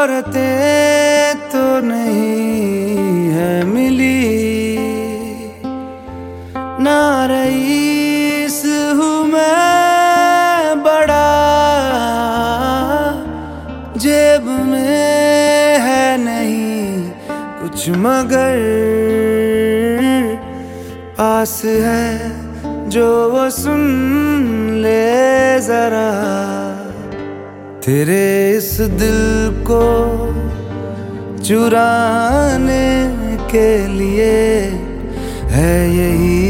औरतें तो नहीं है मिली, ना रईस हूँ मैं बड़ा, जेब में है नहीं कुछ मगर पास है जो वो सुन ले जरा। तेरे इस दिल को चुराने के लिए है यही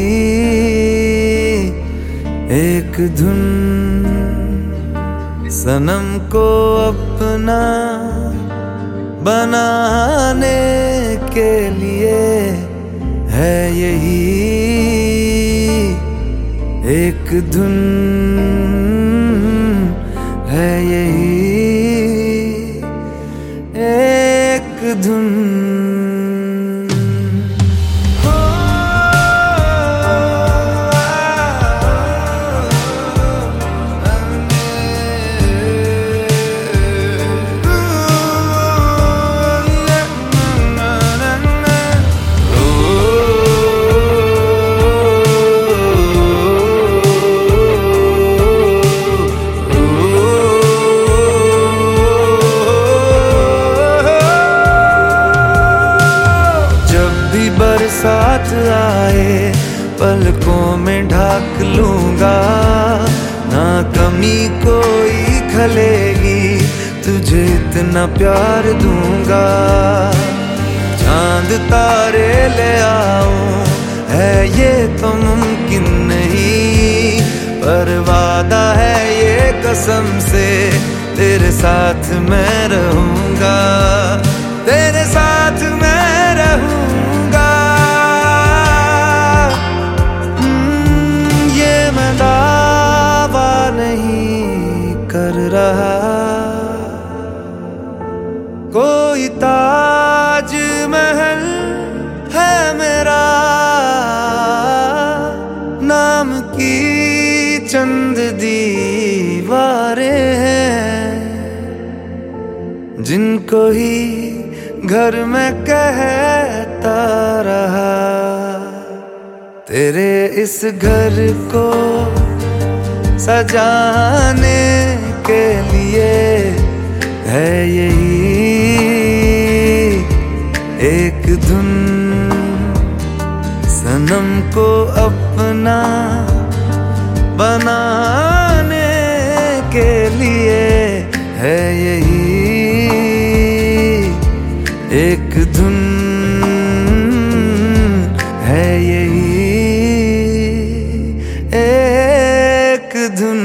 एक धुन, सनम को अपना बनाने के लिए है यही एक धुन, है यही एक धुन। बरसात आए पलकों में ढाक लूंगा, ना कमी कोई खलेगी, तुझे इतना प्यार दूंगा। चांद तारे ले आऊं है ये तो मुमकिन नहीं, पर वादा है ये कसम से तेरे साथ मैं रहूंगा, तेरे साथ मैं रहूंगा। कर रहा कोई ताज महल है मेरा, नाम की चंद दीवारें हैं जिनको ही घर में कहता रहा। तेरे इस घर को सजाने के लिए है यही एक धुन, सनम को अपना बनाने के लिए है यही एक धुन, है यही एक धुन।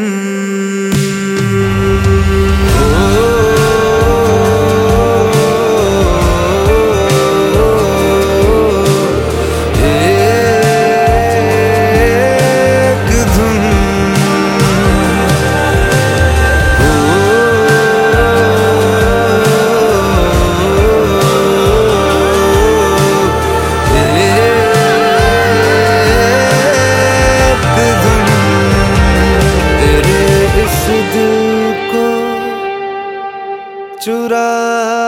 चुरा